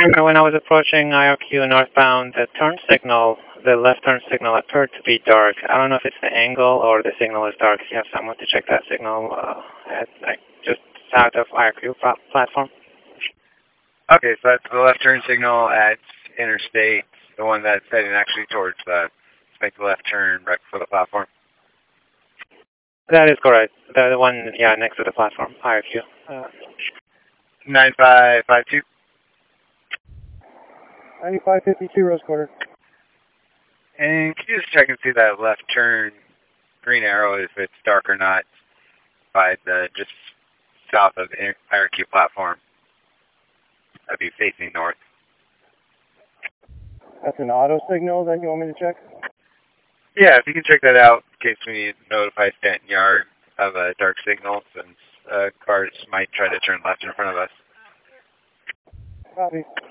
when I was approaching IRQ northbound, the left turn signal appeared to be dark. I don't know if it's the angle or the signal is dark. If you have someone to check that signal just south of IRQ platform. Okay, so that's the left turn signal at Interstate, the one that's heading actually towards make the left turn right before the platform. That is correct. The one, next to the platform, IRQ. 9552. 9552, Rose Quarter. And can you just check and see that left turn green arrow, if it's dark or not, by just south of the IRQ platform? That'd be facing north. That's an auto signal that you want me to check? Yeah, if you can check that out, in case we need to notify Stanton Yard of a dark signal, since cars might try to turn left in front of us. Copy.